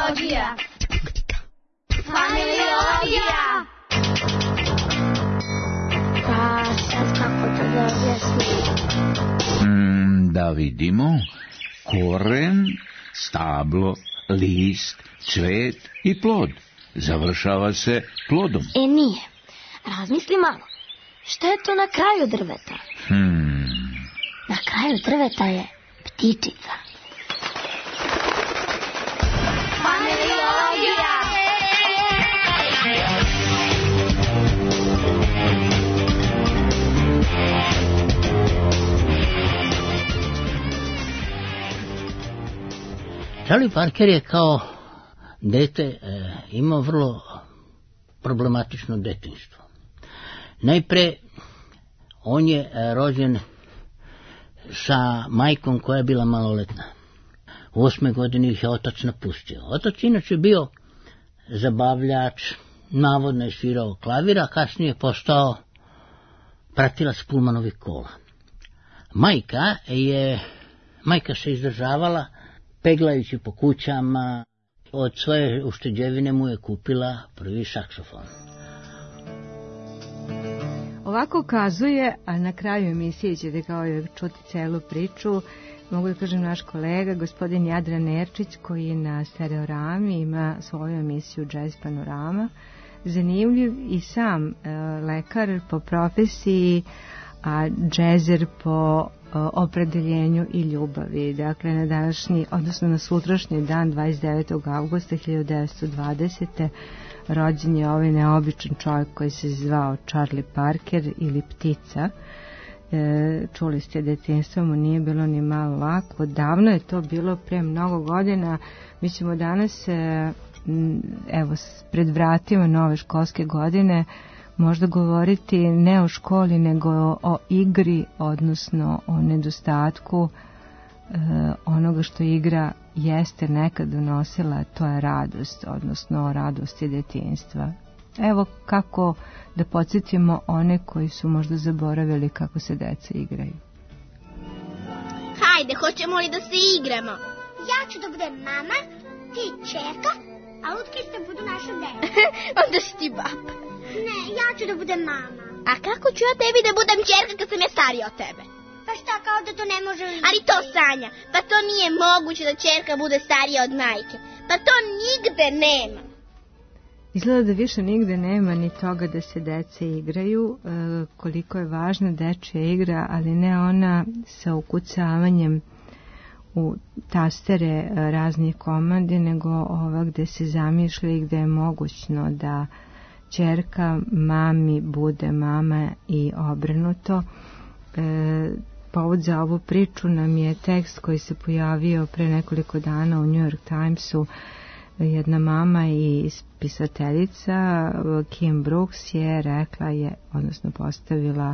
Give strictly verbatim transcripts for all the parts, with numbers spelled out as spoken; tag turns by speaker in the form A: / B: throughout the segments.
A: Familiologija. Familiologija.
B: Pa sad kako to da objasnim?
C: Mm, da vidimo. Koren, stablo, list, cvet i plod. Završava se plodom.
B: E nije. Razmisli malo. Šta je to na kraju drveta?
C: Hmm.
B: Na kraju drveta je ptičica.
A: Familiologija.
D: Charlie Parker je kao dete e, imao vrlo problematično detinjstvo. Najpre, on je e, rođen sa majkom koja je bila maloletna. U osme godini ih je otac napustio. Otac inače bio zabavljač, navodno je svirao klavira, a kasnije je postao pratilac Pullmanovih kola. Majka je, majka se izdržavala peglajući po kućama. Od svoje ušteđevine mu je kupila prvi saksofon.
E: Ovako ukazuje, a na kraju emisije ćete kao je čuti celu priču, mogu da kažem naš kolega, gospodin Jadran Erčić, koji na Stereorami ima svoju emisiju Jazz Panorama. Zanimljiv i sam e, lekar po profesiji, a džezer po e, opredeljenju i ljubavi. Dakle, na današnji, odnosno na sutrašnji dan, dvadeset devetog avgusta hiljadu devetsto dvadesete. rođen je ovaj neobičan čovjek koji se zvao Charlie Parker ili Ptica. E, čuli ste, detinjstvo mu nije bilo ni malo lako. Davno je to bilo, pre mnogo godina. Mi ćemo danas, e, evo, pred vratima nove školske godine, možda govoriti ne o školi, nego o igri, odnosno o nedostatku e, onoga što igra jeste nekad donosila, to je radost, odnosno o radosti detinjstva. Evo kako da podsjetimo one koji su možda zaboravili kako se deca igraju.
F: Hajde, hoćemo li da se igramo?
G: Ja ću da budem mama, ti čerka, a lutkice budu naša deca.
F: Onda si ti baba.
G: Ne, ja ću da budem mama.
F: A kako ću ja tebi da budem čerka kad sam ja starija od tebe?
G: Pa šta, kao da to ne može biti?
F: Ali to, Sanja, pa to nije moguće da čerka bude starija od majke. Pa to nigde nema.
E: Izgleda da više nigde nema ni toga da se dece igraju, e, koliko je važna dečja igra, ali ne ona sa ukucavanjem u tastere raznih komandi, nego ova gde se zamišlja i gde je mogućno da ćerka mami bude mama i obrnuto. E, povod za ovu priču nam je tekst koji se pojavio pre nekoliko dana u New York Timesu. Jedna mama i pisateljica Kim Brooks je rekla je, odnosno postavila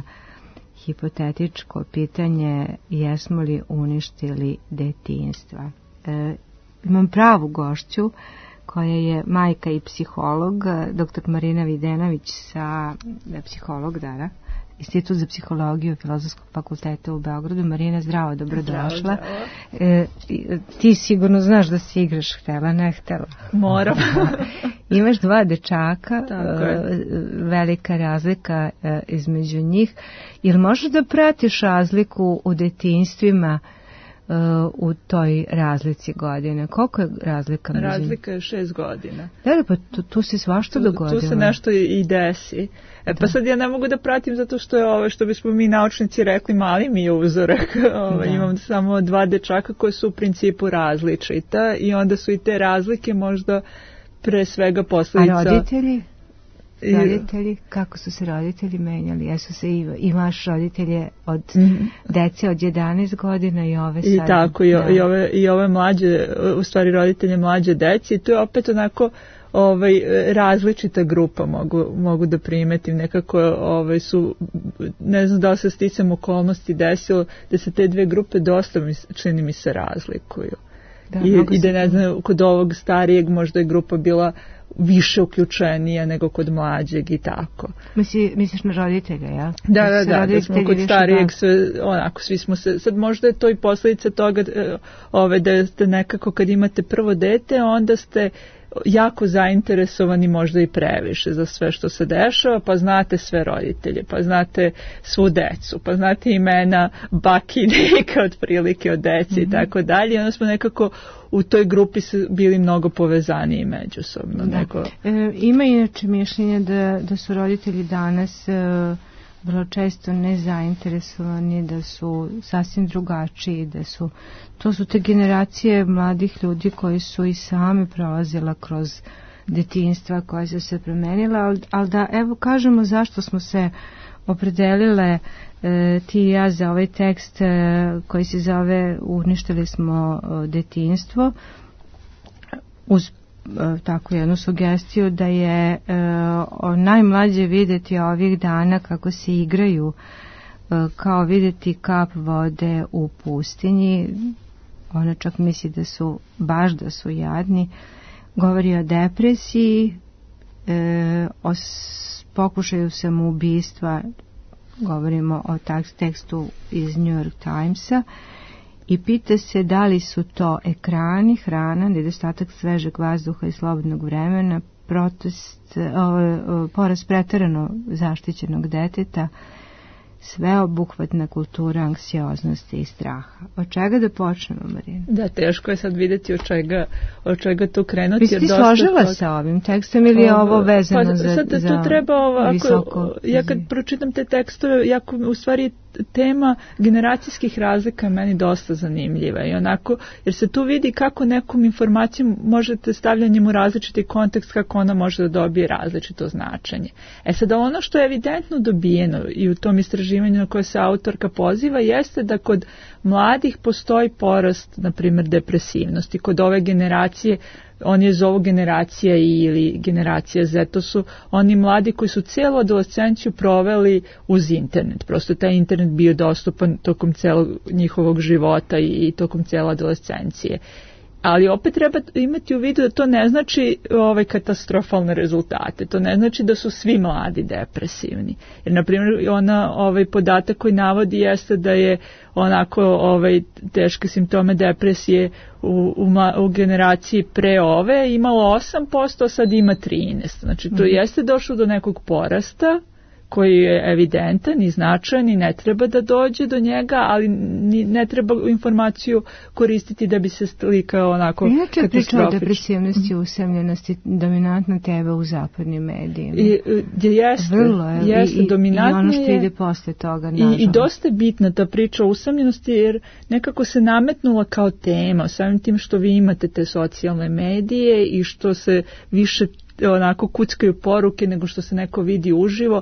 E: hipotetičko pitanje: jesmo li uništili detinjstva? E, imam pravu gošću koja je majka i psiholog, doktor Marina Videnović sa psiholog, da, da, Institut za psihologiju Filozofskog fakulteta u Beogradu. Marina, zdravo, dobrodošla. E, ti sigurno znaš da si igraš, htela, ne htela?
H: Moram.
E: Imaš dva dečaka,
H: e,
E: velika razlika e, između njih. Jel možeš da pratiš razliku u detinjstvima uh, u toj razlici godine? Koliko je razlika? Među...
H: Razlika je šest godina.
E: Da li, pa tu, tu se svašta dogodilo?
H: Tu se nešto i desi. E, pa sad ja ne mogu da pratim zato što je ovo, što bismo mi naučnici rekli, mali mi je uzorak. Ovo, imam samo dva dečaka koji su u principu različita i onda su i te razlike možda pre svega posljedica...
E: A roditelji? Roditelji, kako su se roditelji menjali? Jesu se i, imaš roditelje od mm-hmm. dece od jedanaest godina i ove sad?
H: I tako, i, i, ove, i ove mlađe, u stvari roditelje mlađe deci, i to je opet onako ovaj, različita grupa, mogu, mogu da primetim, nekako ovaj, su, ne znam da li se sticam okolnosti desilo, da se te dve grupe dosta, čini mi se, razlikuju. Da, I, i da ne znam, kod ovog starijeg možda je grupa bila više uključenija nego kod mlađeg i tako.
E: Misli, misliš na roditelja, ja?
H: Da, da, da, da smo kod starijeg sve, onako, svi smo se, sad možda je to i posljedica toga ove, da ste nekako kad imate prvo dete, onda ste jako zainteresovani možda i previše za sve što se dešava, pa znate sve roditelje, pa znate svu decu, pa znate imena baki i deka otprilike od deci mm-hmm. i tako dalje. Onda smo nekako u toj grupi bili mnogo povezaniji međusobno.
E: Da.
H: Nego...
E: E, ima inače mišljenje da, da su roditelji danas e, vrlo često nezainteresovani, da su sasvim drugačiji, da su, to su te generacije mladih ljudi koji su i sami prolazila kroz detinjstva koja su se promenila, ali, ali da evo kažemo zašto smo se opredelile e, ti i ja za ovaj tekst e, koji se zove Uništili smo e, detinjstvo, uz tako jednu sugestiju da je e, najmlađe vidjeti ovih dana kako se igraju e, kao vidjeti kap vode u pustinji. Ona čak misli da su baš da su jadni. Govori o depresiji, e, o pokušaju samoubistva, govorimo o tekstu iz New York Timesa, i pita se da li su to ekrani, hrana, nedostatak svežeg vazduha i slobodnog vremena, protest, o, porast preterano zaštićenog deteta, sveobuhvatna kultura anksioznosti i straha. Od čega da počnemo, Marina?
H: Da, teško je sad vidjeti od čega, od čega tu krenuti.
E: Biste ti složila to... sa ovim tekstom ili je ovo vezano
H: pa,
E: za,
H: sad,
E: za
H: tu treba ovako,
E: visoko?
H: Ja kad pročitam te tekstove, jako u stvari tema generacijskih razlika je meni dosta zanimljiva i onako, jer se tu vidi kako nekom informacijom možete stavljanjem u različiti kontekst, kako ona može da dobije različito značenje. E sad, ono što je evidentno dobijeno i u tom istraživanju na koje se autorka poziva jeste da kod mladih postoji porast, na primjer, depresivnosti. Kod ove generacije, oni je zovu generacija I ili generacija Z, to su oni mladi koji su cijelu adolescenciju proveli uz internet. Prosto taj internet bio dostupan tokom celog njihovog života i, i tokom cijele adolescencije. Ali opet treba imati u vidu da to ne znači ovaj katastrofalne rezultate. To ne znači da su svi mladi depresivni. Jer, na primjer, ona ovaj podatak koji navodi jeste da je onako ovaj teške simptome depresije u, u, u generaciji pre ove imalo osam posto, a sad ima trinaest. Znači, to mm. jeste došlo do nekog porasta koji je evidentan i značajan i ne treba da dođe do njega, ali ni, ne treba informaciju koristiti da bi se slika onako katastrofična.
E: Inače priča o depresivnosti, usamljenosti dominantna tema u zapadnim medijima.
H: I, jeste,
E: Vrlo je.
H: Jeste,
E: I,
H: dominantna
E: i ono što
H: je,
E: ide posle toga.
H: I, I dosta je bitna ta priča o usamljenosti jer nekako se nametnula kao tema, samim tim što vi imate te socijalne medije i što se više onako kuckaju poruke nego što se neko vidi uživo.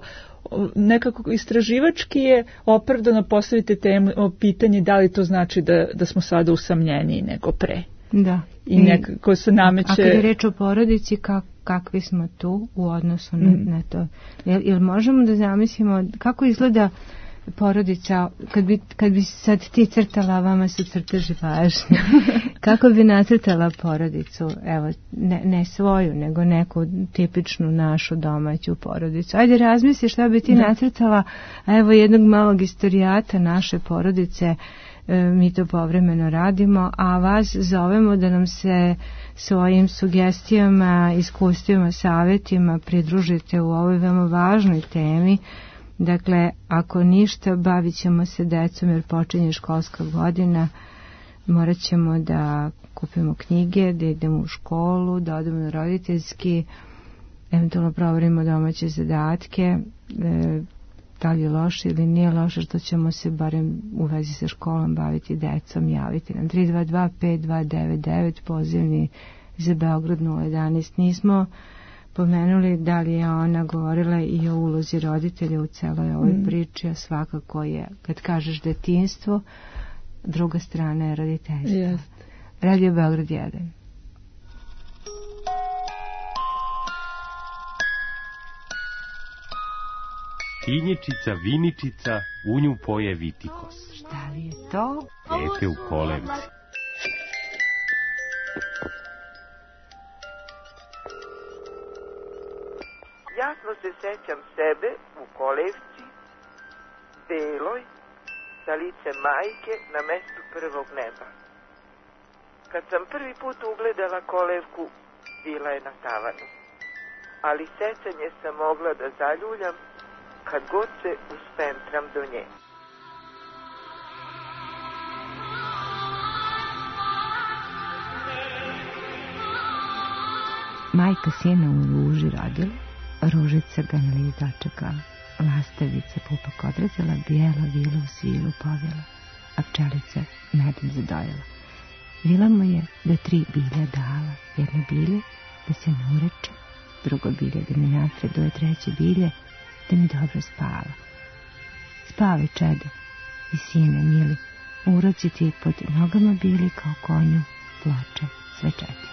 H: Nekako istraživački je opravdano postaviti temu o pitanje da li to znači da, da smo sada usamljeniji nego pre.
E: Da.
H: I nekako se nameće...
E: A kada je reč o porodici, kak, kakvi smo tu u odnosu na, mm. na to? Jel, jel možemo da zamislimo kako izgleda porodica, kad bi, kad bi sad ti crtala, vama su crteži važni, kako bi nacrtala porodicu, evo, ne, ne svoju, nego neku tipičnu našu domaću porodicu. Ajde razmisli šta bi ti da. nacrtala, a evo jednog malog istorijata naše porodice, e, mi to povremeno radimo, a vas zovemo da nam se svojim sugestijama, iskustvima, savjetima pridružite u ovoj veoma važnoj temi. Dakle, ako ništa, bavit ćemo se decom jer počinje školska godina, morat ćemo da kupimo knjige, da idemo u školu, da odemo na roditeljski, eventualno proverimo domaće zadatke, e, da li je loše ili nije loše, što ćemo se barem u vezi sa školom baviti decom, javiti nam tri dva dva pet dva devet devet, pozivni za Beograd nula jedanaest. Nismo pomenuli da li je ona govorila i o ulozi roditelja u celoj ovoj mm. priči, a svakako je, kad kažeš detinjstvo, druga strana je roditeljstvo. Yes. Radio Beograd jedan.
A: Tinjičica, viničica, u nju poje vitikos.
E: Šta li je to?
A: Dete u kolevci.
I: Samo se sećam sebe u kolevci, beloj, sa licem majke na mestu prvog neba. Kad sam prvi put ugledala kolevku, bila je na tavanu. Ali sećanje sam mogla da zaljuljam kad god se uspentram do nje.
E: Majka sina u ruži rodila, ružica ga na list dočekala, lastavica pupak odrezala, bijela vila u svilu povjela, a pčelica medom zadojila. Vila mu je do tri bilja dala, jedno bilje da se ne ureče, drugo bilje da mi napreduje, treće bilje da mi dobro spava. Spavaj, čedo, i sine mili, uroci ti pod nogama bili kao konju, ploče, sve četiri.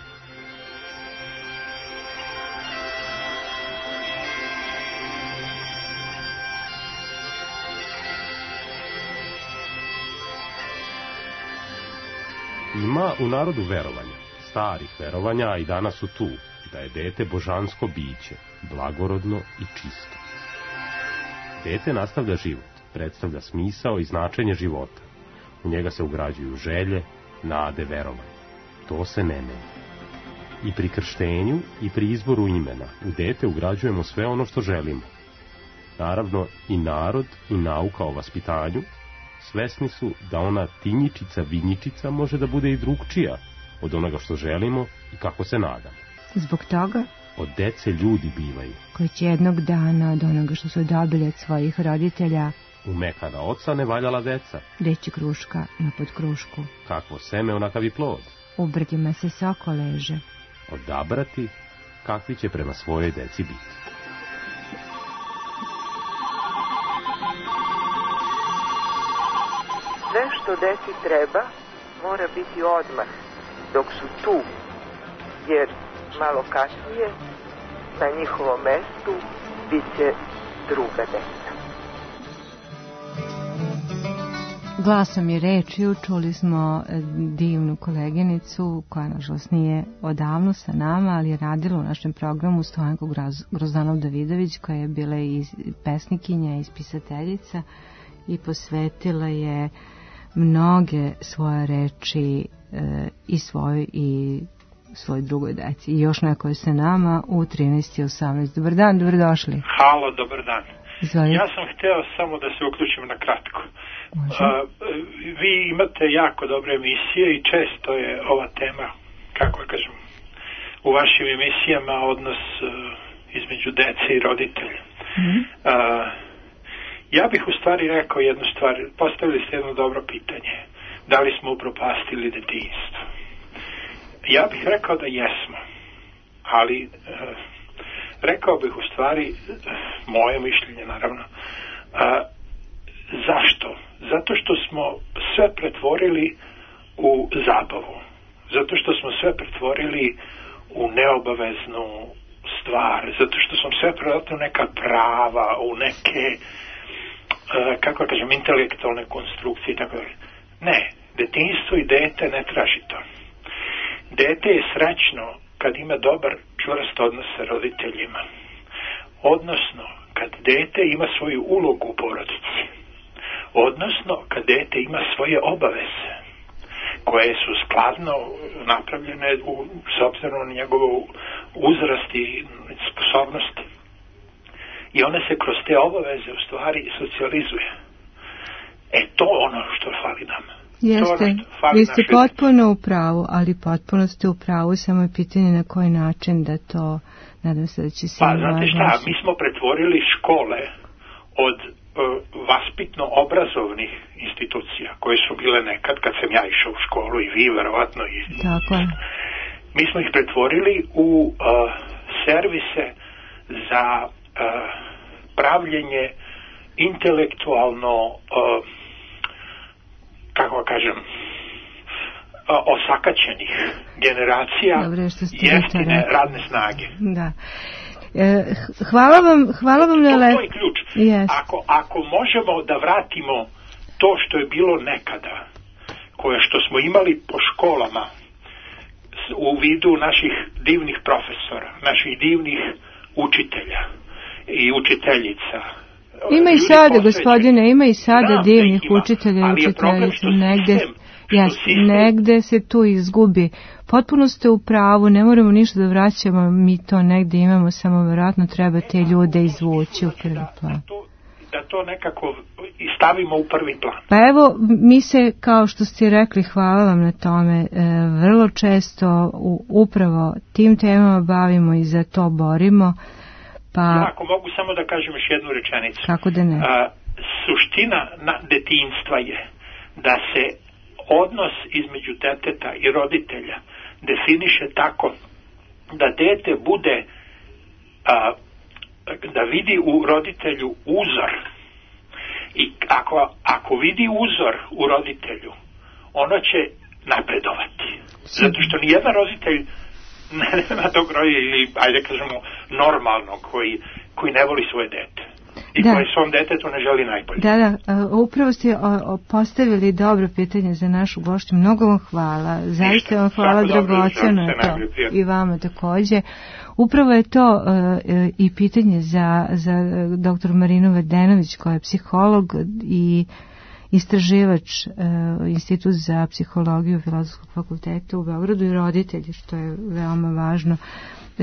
A: Ima u narodu verovanja, starih verovanja, a i danas su tu, da je dete božansko biće, blagorodno i čisto. Dete nastavlja život, predstavlja smisao i značenje života. U njega se ugrađuju želje, nade, verovanja. To se ne menja. I pri krštenju i pri izboru imena u dete ugrađujemo sve ono što želimo. Naravno, i narod i nauka o vaspitanju svesni su da ona tinjičica, vinjičica može da bude i drugčija od onoga što želimo i kako se nadamo.
E: Zbog toga
A: od dece ljudi bivaju,
E: koji će jednog dana od onoga što su dobili od svojih roditelja
A: umekana oca ne valjala deca,
E: reći kruška na pod krušku,
A: kakvo seme onakav i plod,
E: u brdima se soko leže,
A: odabrati kakvi će prema svojoj deci biti.
I: Sve što deci treba mora biti odmah dok su tu, jer malo kasnije na njihovom mestu bit će druga deca.
E: Glasom i rečju čuli smo divnu koleginicu koja nažalost nije odavno sa nama, ali je radila u našem programu, Stojanka Grozdanov-Davidović, koja je bila i pesnikinja i spisateljica i posvetila je mnoge svoje reči e, i svoj i svoj drugoj deci. I još neko je sa nama u trinaest i osamnaest. Dobar dan, dobrodošli.
J: Halo, dobar dan.
E: Izvolite.
J: Ja sam hteo samo da se uključim na kratko. A, vi imate jako dobre emisije i često je ova tema, kako kažem, u vašim emisijama odnos uh, između dece i roditelja. Mm-hmm. A, ja bih u stvari rekao jednu stvar, postavili ste jedno dobro pitanje. Da li smo upropastili detinjstvo? Ja bih rekao da jesmo, ali uh, rekao bih u stvari, uh, moje mišljenje naravno, uh, zašto? Zato što smo sve pretvorili u zabavu. Zato što smo sve pretvorili u neobaveznu stvar. Zato što smo sve pretvorili u neka prava, u neke, kako kažem, intelektualne konstrukcije i tako dalje. Ne, detinjstvo i dete ne traži to. Dete je srećno kad ima dobar, čvrst odnos sa roditeljima. Odnosno, kad dete ima svoju ulogu u porodici. Odnosno, kad dete ima svoje obaveze, koje su skladno napravljene u, s obzirom na njegovu uzrast i sposobnosti. I one se kroz te obaveze u stvari socijalizuje. E, to ono što fali nam.
E: Jeste, vi ste potpuno u pravu, ali potpuno ste u pravu, samo je pitanje na koji način da to, nadam se da će se...
J: Pa, znate šta, mi smo pretvorili škole od vaspitno-obrazovnih institucija koje su bile nekad kad sam ja išao u školu i vi verovatno i...
E: Tako je.
J: Mi smo ih pretvorili u uh, servise za uh, pravljenje intelektualno uh, kako kažem uh, osakaćenih generacija. Dobre, jeftine radne snage.
E: Da. Hvala vam, hvala vam na
J: lep... To je ključ. Yes. Ako, ako možemo da vratimo to što je bilo nekada, koje što smo imali po školama u vidu naših divnih profesora, naših divnih učitelja, i učiteljica.
E: Ima i
J: Ljudi
E: sada,
J: posvećeni.
E: gospodine, ima i sada
J: Da,
E: divnih
J: ima,
E: učitelja i
J: ali je problem
E: učiteljica.
J: što
E: Negde,
J: sistem, što
E: jes,
J: sistem-
E: negde se tu izgubi. Potpuno ste u pravu, ne moramo ništa da vraćamo, mi to negde imamo, samo vjerojatno treba te ljude izvući u prvi plan.
J: Da to nekako i stavimo u prvi plan.
E: Pa evo, mi se, kao što ste rekli, hvala vam na tome, e, vrlo često u, upravo tim temama bavimo i za to borimo. Pa,
J: Ja, ako mogu samo da kažem još jednu rečenicu.
E: kako da ne?
J: A, suština na detinjstva je da se odnos između deteta i roditelja definiše tako da dete bude a, da vidi u roditelju uzor. I ako, ako vidi uzor u roditelju, ono će napredovati. Zato što nijedan roditelj nema tog roditelja, ili ajde kažemo normalno, koji, koji ne voli svoje dete. I
E: Da.
J: koji svom detetu ne želi najbolje.
E: Da, da, upravo ste o, o, postavili dobro pitanje za našu gošću. Mnogo vam hvala. Zaista vam hvala, dragoceno je to. I vama takođe. Upravo je to uh, i pitanje za, za doktor Marinu Vedenović, koja je psiholog i istraživač uh, Institut za psihologiju Filozofskog fakulteta u Beogradu i roditelji, što je veoma važno. Uh,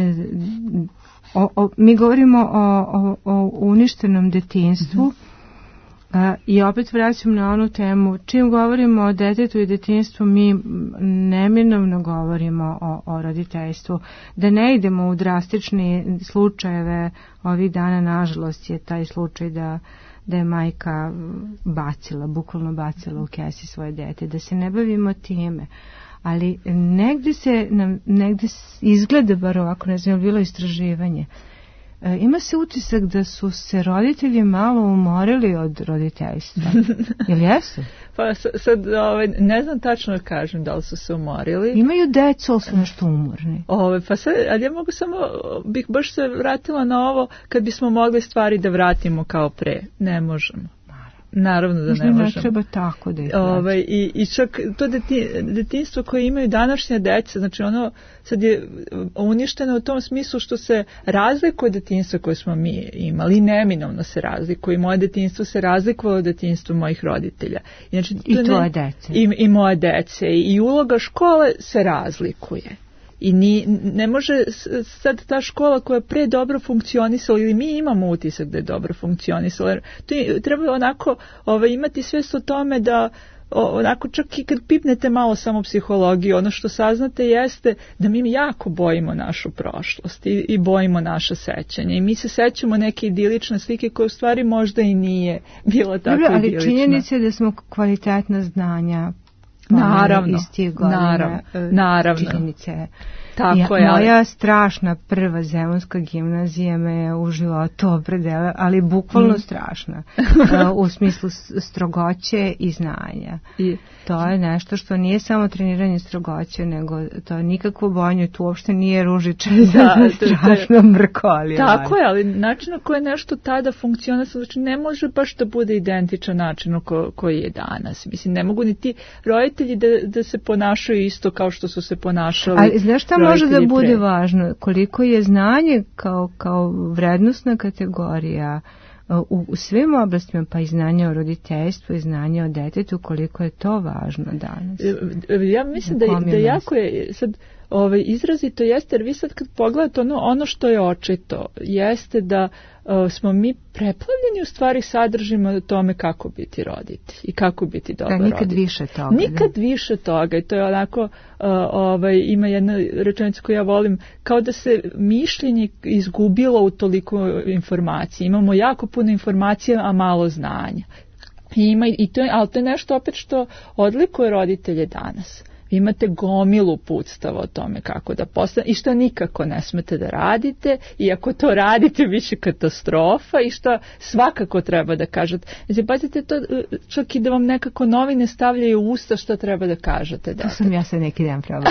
E: O, o, mi govorimo o, o, o uništenom detinjstvu, mm-hmm. a, i opet vraćam na onu temu. Čim govorimo o detetu i detinjstvu, mi neminovno govorimo o, o roditeljstvu. Da ne idemo u drastične slučajeve, ovih dana nažalost je taj slučaj da, da je majka bacila, bukvalno bacila u kesi svoje dete, da se ne bavimo time. Ali negdje se nam, negdje izgleda, bar ovako, ne znam, bilo istraživanje. E, ima se utisak da su se roditelji malo umorili od roditeljstva. Jel jesu?
H: Pa sad, ovaj, ne znam tačno da kažem da li su se umorili.
E: Imaju decu, ali su nešto umorni.
H: Ove, pa sad, ali ja mogu samo, bih baš se vratila na ovo, kad bismo mogli stvari da vratimo kao pre. Ne možemo. Naravno da
E: Mislim,
H: ne
E: ne
H: možemo.
E: treba tako da ih
H: Ove, i, I čak to deti, detinjstvo koje imaju današnje dece, znači ono sad je uništeno u tom smislu što se razlikuje od detinjstva koje smo mi imali, neminovno se razlikuje. I moje detinjstvo se razlikovalo od detinjstva mojih roditelja. I, znači, to
E: I tvoje
H: ne,
E: dece.
H: I, I moje dece. I, i uloga škole se razlikuje. I ni, ne može sad ta škola koja je pre dobro funkcionisala, ili mi imamo utisak da je dobro funkcionisala, to je, treba onako ovaj, imati svest o tome da onako čak i kad pipnete malo samo psihologiju, ono što saznate jeste da mi jako bojimo našu prošlost i, i bojimo naša sećanja i mi se sećamo neke idilične slike koje u stvari možda i nije bila tako
E: Dobro, ali
H: idilična.
E: činjenica je da smo kvalitetna znanja
H: Naravno,
E: iz tih godina,
H: naravno, naravno.
E: činjenice.
H: Tako
E: ja,
H: je, ali...
E: Moja strašna prva zemunska gimnazija me je u životu opredela, ali bukvalno mm. strašna. uh, u smislu strogoće i znanja. I... To je nešto što nije samo treniranje strogoće, nego to nikakvo bojanje, tu uopšte nije ružičar, da, strašno mrkoli.
H: Tako je, ali način na koji je nešto tada funkcionisalo, znači ne može baš da bude identičan način ko, koji je danas. Mislim, ne mogu ni ti roditelji da, da se ponašaju isto kao što su se ponašali.
E: Ali znaš šta može da bude pre. važno? Koliko je znanje kao, kao vrednostna kategorija u, u svim oblastima, pa i znanje o roditeljstvu i znanje o detetu, koliko je to važno danas?
H: Ja mislim da je, da jako je sad ovaj, izrazito jeste, jer vi sad kad pogledate ono, ono što je očito, jeste da uh, smo mi preplavljeni u stvari sadržimo o tome kako biti roditelj i kako biti dobar
E: da, nikad
H: roditelj.
E: više toga.
H: Nikad
E: da.
H: više toga i to je onako, uh, ovaj, ima jedna rečenica koju ja volim, kao da se mišljenje izgubilo u toliko informacije. Imamo jako puno informacija, a malo znanja. I, ima, i to je, ali to je nešto opet što odlikuje roditelje danas. Vi imate gomilu uputstava o tome kako da postane i što nikako ne smete da radite i ako to radite biće katastrofa i što svakako treba da kažete. Znači, pazite to, čak i da vam nekako novine stavljaju u usta što treba da kažete.
E: To sam ja sad neki dan probala.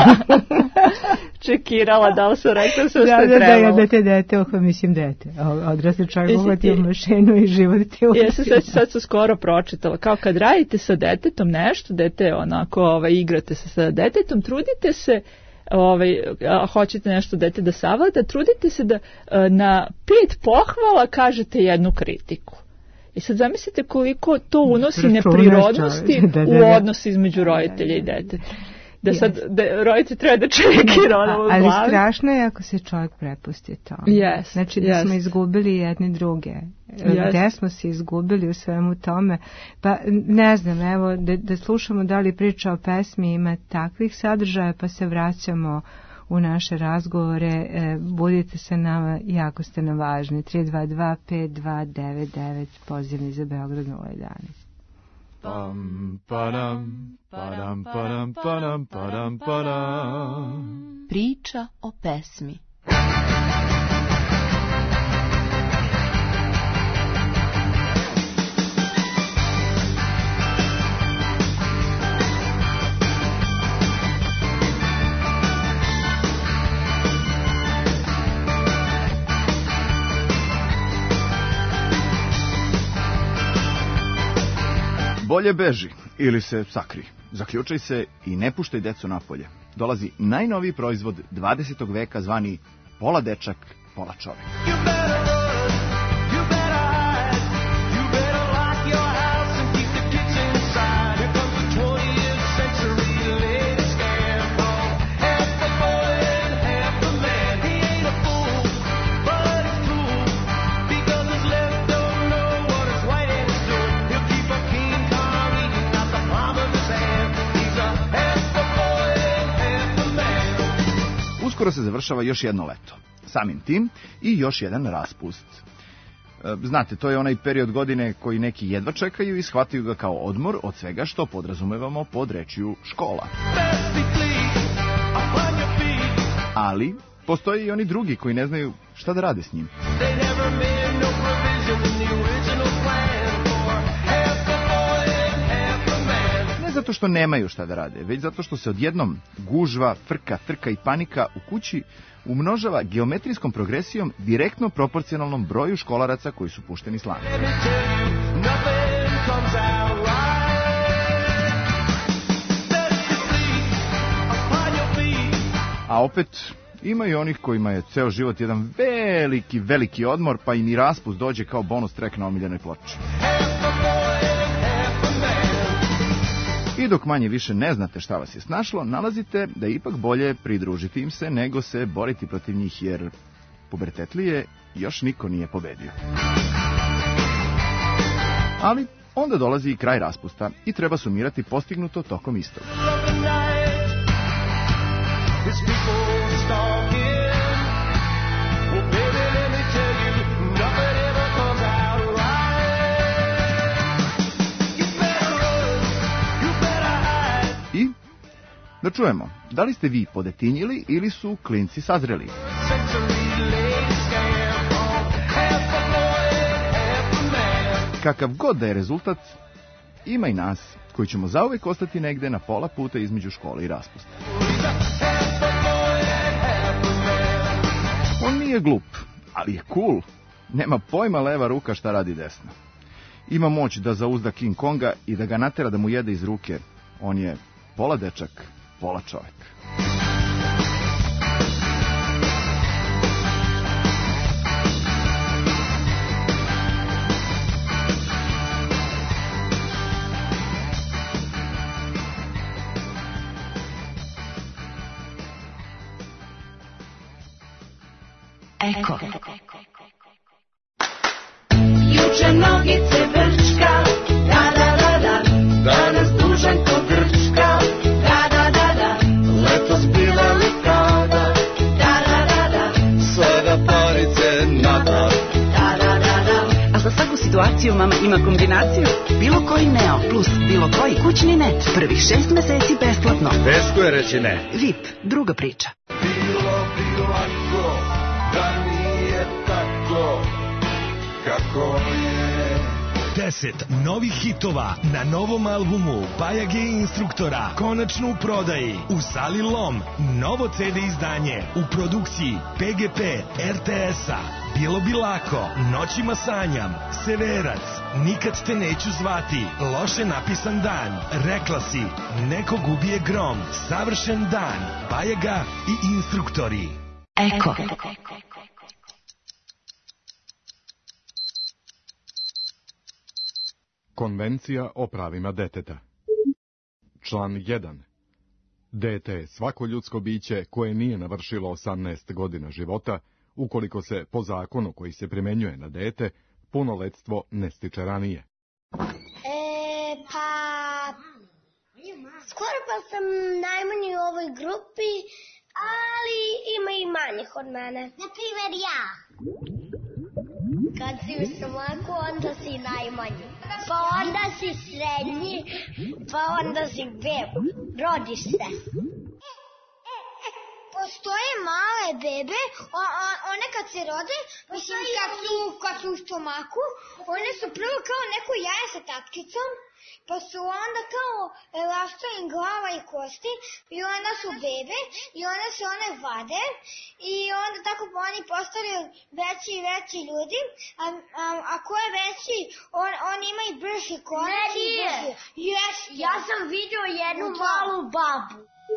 H: Čekirala da li sam rekla sve
E: da,
H: što je
E: da,
H: trebalo.
E: Da, da, dete, dete, oh, mislim dete. Odrasli čovjek uhvatio mašinu i život ti uhvatio.
H: Ja sam sad, sad sam skoro pročitala. Kao kad radite sa detetom nešto, dete onako ovaj, igrate se sa detetom, trudite se ovaj, a hoćete nešto dete da savlada, trudite se da na pet pohvala kažete jednu kritiku. I sad zamislite koliko to unosi neprirodnosti
E: da, da, da.
H: u odnos između roditelja i deteta. Da sad da roditelj treba da čekira ono u glavi.
E: Ali strašno je ako se čovjek prepusti tome.
H: Yes,
E: znači da
H: yes.
E: smo izgubili jedni druge.
H: Yes.
E: Gde smo se izgubili u svemu tome. Pa ne znam, evo da, da slušamo da li priča o pesmi ima takvih sadržaja, pa se vraćamo u naše razgovore. E, budite sa nama, jako ste nam važni. tri dva dva pet dva devet devet, pozivni za Beograd nula jedanaest.
K: Pam, padam, padam, padam, padam, padam, padam.
L: Priča o pesmi.
K: Bolje beži ili se sakri. Zaključaj se i ne puštaj decu napolje. Dolazi najnoviji proizvod dvadesetog veka zvani pola dečak, pola čovek. Uskoro se završava još jedno leto. Samim tim i još jedan raspust. Znate, to je onaj period godine koji neki jedva čekaju i shvataju ga kao odmor od svega što podrazumevamo pod rečju škola. Ali postoje i oni drugi koji ne znaju šta da rade s njim. Zato što nemaju šta da rade, već zato što se odjednom gužva, frka, trka i panika u kući umnožava geometrijskom progresijom direktno proporcionalnom broju školaraca koji su pušteni s lana. A opet ima i onih kojima je ceo život jedan veliki, veliki odmor, pa im i raspust dođe kao bonus track na omiljenoj ploči. I dok manje više ne znate šta vas je snašlo, nalazite da je ipak bolje pridružiti im se nego se boriti protiv njih, jer pubertetlije još niko nije pobedio. Ali onda dolazi i kraj raspusta i treba sumirati postignuto tokom istog. Da čujemo, da li ste vi podetinjili ili su klinci sazreli? Kakav god da je rezultat, ima i nas koji ćemo zauvek ostati negde na pola puta između škole i raspusta. On nije glup, ali je cool. Nema pojma leva ruka šta radi desna. Ima moć da zauzda King Konga i da ga natera da mu jede iz ruke. On je pola dečak, pola čovek.
L: Eko.
M: Juče nogice brčka, da da da da, danas dužan ko grčka, da da da da, letos bila li kada, da da da da, sada parice nada, da da da da.
L: A za svaku situaciju mama ima kombinaciju, bilo koji Neo plus bilo koji kućni net, prvih šest meseci besplatno.
N: Teško je reći ne.
L: V I P, druga priča.
M: Bilo bi lako, da nije tako kako je,
N: deset novih hitova na novom albumu Bajage instruktora konačno u prodaji u Sali Lom. Novo ce de izdanje u produkciji pe ge pe er te es-a. Bilo bi lako, Noćima sanjam, Severac, Nikad te neću zvati, Loše napisan dan, Rekla si, Nekog ubije grom, Savršen dan, Bajaga i instruktori.
L: Eko.
O: Konvencija o pravima deteta. Član jedan. Dete je svako ljudsko biće koje nije navršilo osamnaest godina života, ukoliko se po zakonu koji se primenjuje na dete, punoletstvo ne stiče ranije.
G: E, pa... Skoro pa sam najmanji u ovoj grupi, ali ima i manjih od mene. Naprimer ja. Kad si u stomaku, onda si najmanji. Pa onda si srednji, pa onda si beba. Rodiš se. Postoje male bebe, o, o, one kad se rode, mislim kad su, kad su u stomaku, one su prvo kao neko jaje sa tatkicom, pa su onda kao rastu im glava i kosti, i onda su bebe, i onda se one vade, i onda tako oni postali veći i veći ljudi, a, a, a ko je veći, on, on ima i brži konac i brži. Yes, ja sam vidio jednu malu babu.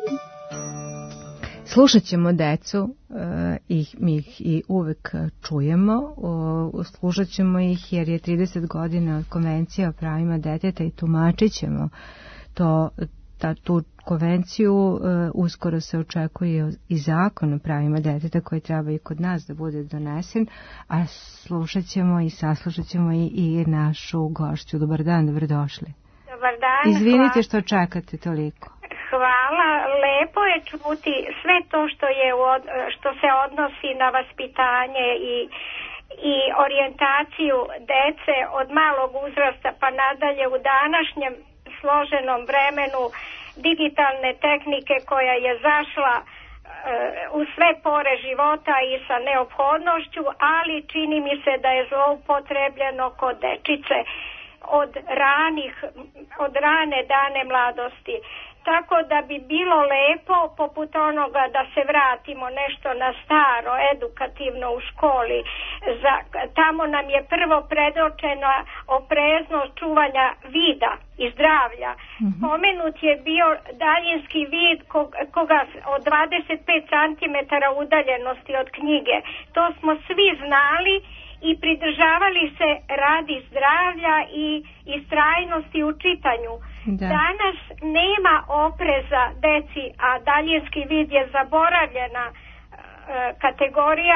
E: Slušat ćemo decu, e, ih, mi ih i uvek čujemo, o, slušat ćemo ih jer je trideset godina od konvencije o pravima deteta i tumačit ćemo to, ta, tu konvenciju. E, uskoro se očekuje i zakon o pravima deteta koji treba i kod nas da bude donesen, a slušat ćemo i saslušat ćemo i, i našu gošću. Dobar dan, dobrodošli.
P: Dobar dan.
E: Izvinite
P: hvala.
E: Što čekate toliko.
P: Hvala, lepo je čuti sve to što je što se odnosi na vaspitanje i i orijentaciju dece od malog uzrasta pa nadalje u današnjem složenom vremenu digitalne tehnike koja je zašla e, u sve pore života i sa neophodnošću, ali čini mi se da je zloupotrebljeno kod dečice od ranih, od rane dane mladosti. Tako da bi bilo lepo, poput onoga da se vratimo nešto na staro, edukativno u školi. Za, tamo nam je prvo predočena opreznost čuvanja vida i zdravlja. Mm-hmm. Pomenut je bio daljinski vid koga od dvadeset pet centimetara udaljenosti od knjige. To smo svi znali i pridržavali se radi zdravlja i istrajnosti u čitanju. Da. Danas nema opreza deci, a daljinski vid je zaboravljena e, kategorija.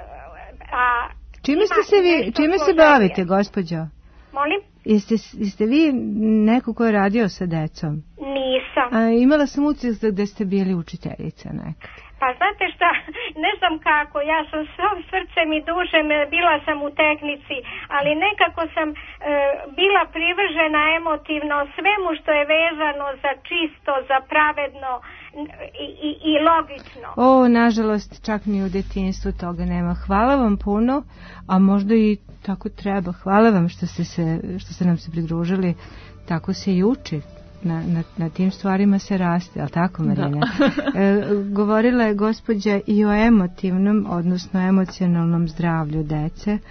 P: A
E: čime ste se vi, čime se bavite, gospođo?
P: Molim?
E: Jeste, jeste vi neko ko je radio sa decom?
P: Nisam.
E: A, imala sam utisak da ste bili učiteljica nekad.
P: Pa znate šta, ne znam kako, ja sam svom srcem i dušem, bila sam u tehnici, ali nekako sam e, bila privržena emotivno svemu što je vezano za čisto, za pravedno i, i, i logično.
E: O, nažalost, čak ni u detinjstvu toga nema. Hvala vam puno, a možda i tako treba. Hvala vam što ste, se, što ste nam se pridružili, tako se i uči. Na, na, na tim stvarima se raste, ali tako, Marina? E, govorila je gospođa i o emotivnom, odnosno emocionalnom zdravlju dece. E,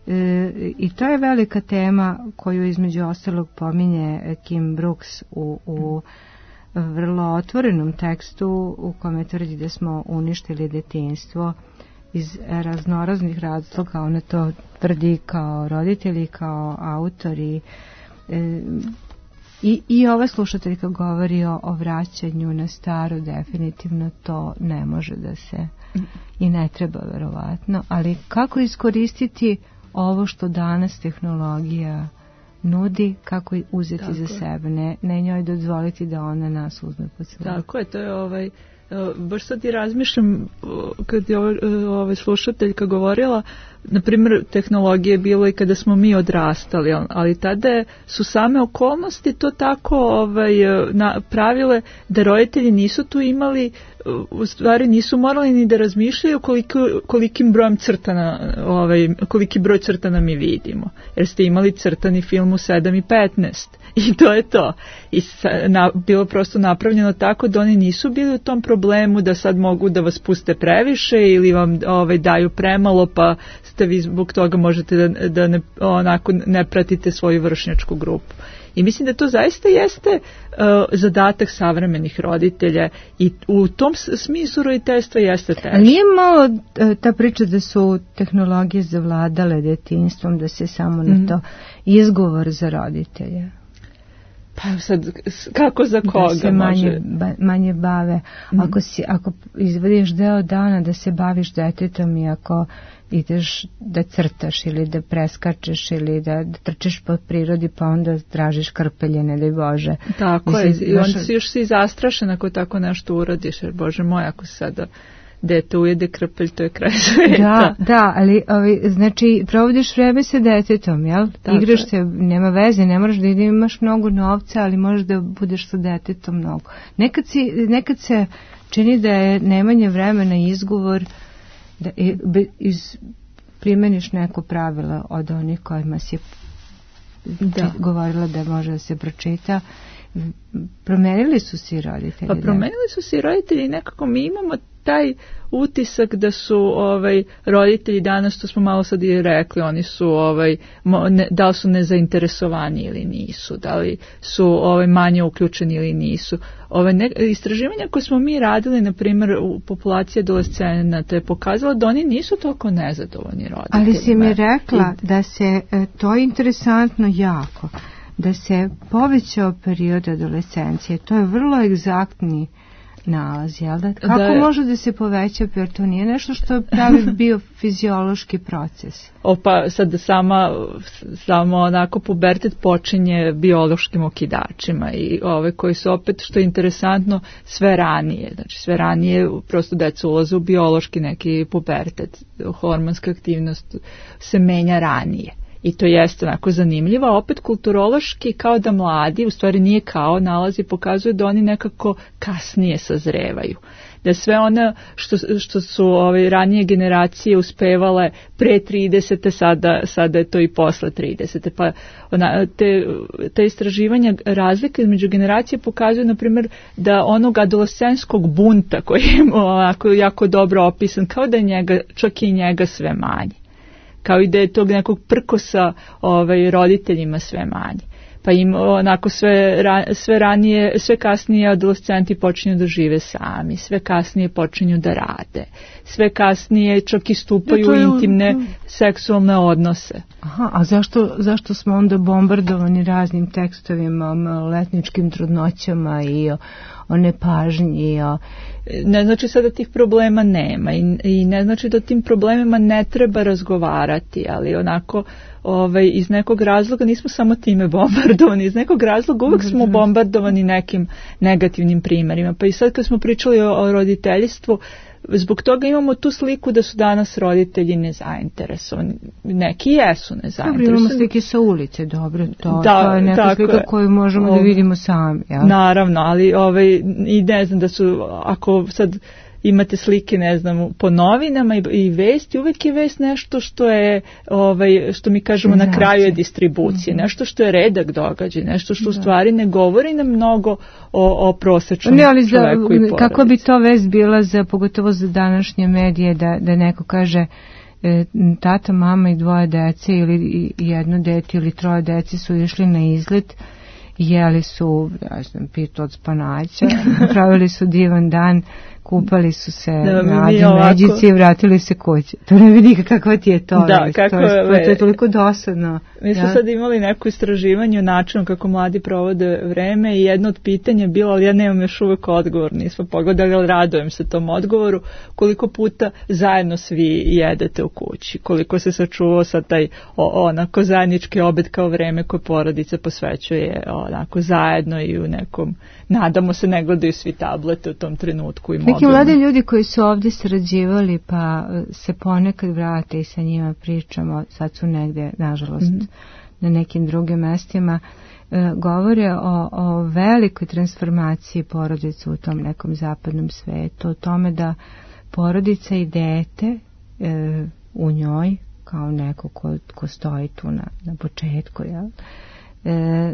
E: I to je velika tema koju između ostalog pominje Kim Brooks u, u vrlo otvorenom tekstu u kome tvrdi da smo uništili detinjstvo iz raznoraznih razloga. Ona to tvrdi kao roditelji, kao autori. E, I, I ova slušateljka govori o, o vraćanju na staro, definitivno to ne može da se i ne treba verovatno, ali kako iskoristiti ovo što danas tehnologija nudi, kako uzeti tako za sebe, ne, ne njoj dozvoliti da ona nas uzme pod sebe.
H: Tako je, to je ovaj baš sad i razmišljam kad je ova slušateljka govorila, na primjer tehnologije je bilo i kada smo mi odrastali, ali tada su same okolnosti to tako ovaj, pravile da roditelji nisu tu imali, u stvari nisu morali ni da razmišljaju koliko, kolikim brojem crtana, ovaj, koliki broj crtana mi vidimo, jer ste imali crtani film u sedam i petnaest i to je to. I na, bilo prosto napravljeno tako da oni nisu bili u tom problemu da sad mogu da vas puste previše ili vam ovaj, daju premalo pa ste vi zbog toga možete da, da ne, onako ne pratite svoju vršnjačku grupu. I mislim da to zaista jeste uh, zadatak savremenih roditelja i u tom smislu roditeljstva jeste teško.
E: Ali nije malo uh, ta priča da su tehnologije zavladale detinjstvom, da se samo mm-hmm. na to izgovor za roditelje?
H: Pa sad, kako za koga?
E: Da se manje, ba, manje bave. Mm-hmm. Ako, si, ako izvodiš deo dana da se baviš detetom i ako ideš da crtaš ili da preskačeš ili da, da trčeš po prirodi pa onda tražiš krpelje, ne daj Bože.
H: Tako je, i onda si još si zastrašen ako tako nešto uradiš, jer Bože moj, ako se sada dete ujede krpelj, to je kraj sveta.
E: Da, da, ali ovi, znači provodiš vreme sa detetom, jel? Tako igraš se, nema veze, ne moraš da imaš mnogo novca, ali možeš da budeš sa detetom mnogo. Nekad, si, nekad se čini da je nemanje vremena izgovor da iz, primeniš neko pravilo od onih kojima si da. govorila da može da se pročita. Promenili su se roditelji.
H: Pa promenili su se roditelji i nekako mi imamo taj utisak da su ovaj roditelji danas, to smo malo sad i rekli, oni su ovaj ne, da li su nezainteresovani ili nisu, da li su ovaj manje uključeni ili nisu. Ove ne, istraživanja koje smo mi radili, na primjer u populaciji adolescenata, je pokazalo da oni nisu toliko nezadovoljni roditeljima.
E: Ali si mi rekla I, da se to je interesantno jako, da se povećao period adolescencije. To je vrlo egzaktni nalaz, jel da? Kako da, može da se poveća, jer to nije nešto što je pravi biofiziološki proces?
H: O pa sad sama, samo onako pubertet počinje biološkim okidačima i ove koji su opet, što je interesantno, sve ranije. Znači sve ranije prosto deca ulaze u biološki neki pubertet. Hormonska aktivnost se menja ranije. I to jeste onako zanimljivo, opet kulturološki kao da mladi, u stvari nije kao, nalazi pokazuju da oni nekako kasnije sazrevaju. Da sve ono što, što su ove ranije generacije uspevale pre tridesete, sada, sada je to i posle tridesete. Pa ona, te, te istraživanja razlike između generacije pokazuju, na primjer, da onog adolescenskog bunta koji je onako jako dobro opisan, kao da je njega, čak i njega sve manje. Kao i da je tog nekog prkosa ovaj, roditeljima sve manje. Pa im onako sve, sve ranije, sve kasnije adolescenti počinju da žive sami, sve kasnije počinju da rade, sve kasnije čak i stupaju u ja, intimne je... seksualne odnose.
E: Aha, a zašto, zašto smo onda bombardovani raznim tekstovima o letničkim trudnoćama i o, o nepažnji? O...
H: Ne znači sad da tih problema nema i, i ne znači da tim problemima ne treba razgovarati, ali onako ovaj, iz nekog razloga nismo samo time bombardovani, iz nekog razloga uvek smo bombardovani nekim negativnim primjerima. Pa i sad kad smo pričali o, o roditeljstvu, zbog toga imamo tu sliku da su danas roditelji nezainteresovani. Neki jesu nezainteresovani.
E: Dobro, imamo slike sa ulice, dobro, to, da, to je neka slika koju možemo da vidimo sami. Ja?
H: Naravno, ali ovaj, i ne znam da su, ako sad imate slike, ne znam, po novinama i, i vesti, uvijek je vest nešto što je, ovaj, što mi kažemo na kraju je distribucije, mm-hmm. nešto što je redak događaj, nešto što da. u stvari ne govori nam mnogo o, o prosječnom ne, ali čoveku za, i porodici.
E: Kako bi to vest bila za, pogotovo za današnje medije, da, da neko kaže e, tata, mama i dvoje dece ili jedno dete ili troje dece su išli na izlet, jeli su, ja znam, pitu od spanaća, pravili su divan dan, kupali su se da, na Međici i vratili se kući. To ne vidi kakva ti je to.
H: Da, kako
E: to, je, to, to je toliko dosadno.
H: Mi smo ja. sad imali neko istraživanje o načinu kako mladi provode vreme i jedno od pitanja je bilo, ali ja nemam još uvek odgovor, nismo pogledali, ali radujem se tom odgovoru, koliko puta zajedno svi jedete u kući, koliko se sačuvao sad taj o, onako zajednički obed kao vreme koje porodica posvećuje onako zajedno i u nekom, nadamo se ne gledaju svi tablete u tom trenutku i mobilne.
E: Neki mladi ljudi koji su ovdje sarađivali pa se ponekad vrate i sa njima pričamo, sad su negdje, nažalost, mm-hmm. na nekim drugim mestima, e, govore o, o velikoj transformaciji porodice u tom nekom zapadnom svetu, o tome da porodica i dete e, u njoj, kao neko ko, ko stoji tu na, na početku, jel? E,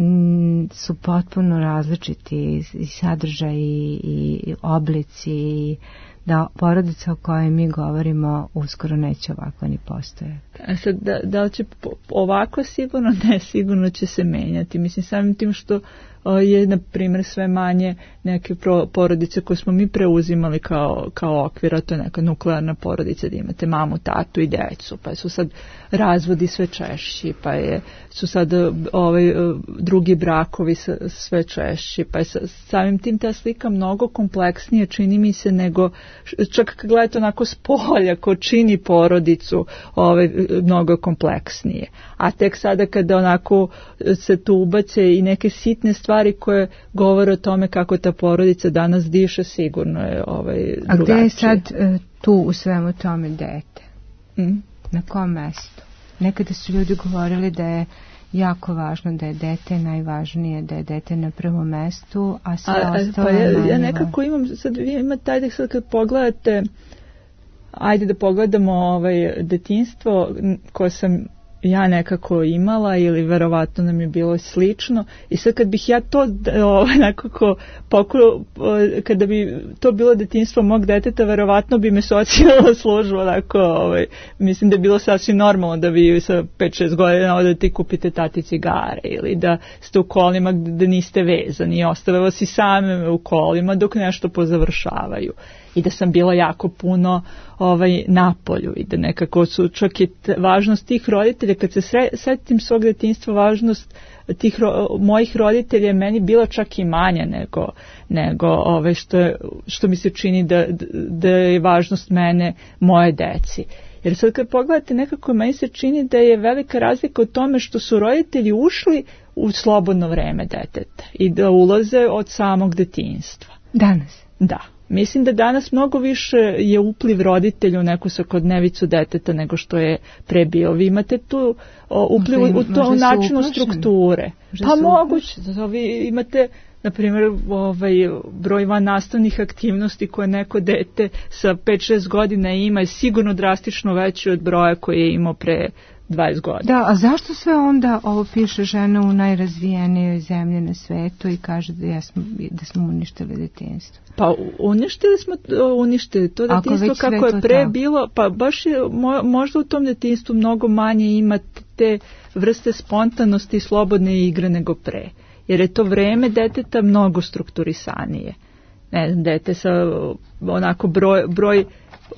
E: su potpuno različiti i sadržaj i, i oblici i da porodica o kojoj mi govorimo uskoro neće ovako ni postojati.
H: A sad, da, da li će ovako sigurno? Ne, sigurno će se menjati. Mislim, samim tim što o, je, na primjer, sve manje neke pro, porodice koje smo mi preuzimali kao, kao okvira, to je neka nuklearna porodica da imate mamu, tatu i decu, pa su sad razvodi sve češći, pa je, su sad ovaj, drugi brakovi sve češći, pa je samim tim ta slika mnogo kompleksnije, čini mi se, nego čak kad gledate onako s polja ko čini porodicu, ovaj, mnogo kompleksnije. A tek sada kada onako se tu ubace i neke sitne stvari koje govore o tome kako ta porodica danas diše, sigurno je ovaj, drugačije.
E: A gdje je sad uh, tu u svemu tome dete?
H: Mm?
E: Na kom mjestu? Nekada su ljudi govorili da je jako važno, da je dete najvažnije, da je dete na prvom mjestu, a sve
H: a,
E: ostalo
H: pa ja,
E: je
H: ja nekako imam, sad vi imate, ajde sad kad pogledate, ajde da pogledamo ovaj detinjstvo koje sam ja nekako imala ili verovatno nam je bilo slično i sad kad bih ja to ovaj, nekako pokušala, kada bi to bilo detinjstvo mog deteta, verovatno bi me socijalna služba onako, ovaj, mislim da je bilo sasvim normalno da vi sa pet šest godina odete i kupite tati cigare ili da ste u kolima da niste vezani i ostave vas i same u kolima dok nešto pozavršavaju. I da sam bila jako puno ovaj, napolju i da nekako su čak i važnost tih roditelja, kad se sre, setim svog detinjstva, važnost tih ro, mojih roditelja je meni bila čak i manja nego, nego ovaj, što, je, što mi se čini da, da je važnost mene moje deci. Jer sad kad pogledate, nekako meni se čini da je velika razlika u tome što su roditelji ušli u slobodno vreme deteta i da ulaze od samog detinjstva.
E: Danas?
H: Da. Mislim da danas mnogo više je upliv roditelja u neku svakodnevicu deteta nego što je pre bio. Vi imate tu o, upliv u, u to načinu strukture. Možda pa moguće. Vi imate, na primjer, ovaj, broj van nastavnih aktivnosti koje neko dete sa pet šest godina ima je sigurno drastično veći od broja koji je imao pre dvadeset godina.
E: Da, a zašto sve onda ovo piše žena u najrazvijenijoj zemlji na svetu i kaže da, ja smo, da smo uništili detinjstvo?
H: Pa uništili smo uništili to detinjstvo kako je pre to bilo, pa baš je možda u tom detinjstvu mnogo manje ima te vrste spontanosti i slobodne igre nego pre. Jer je to vreme deteta mnogo strukturisanije. Ne znam, dete sa onako broj, broj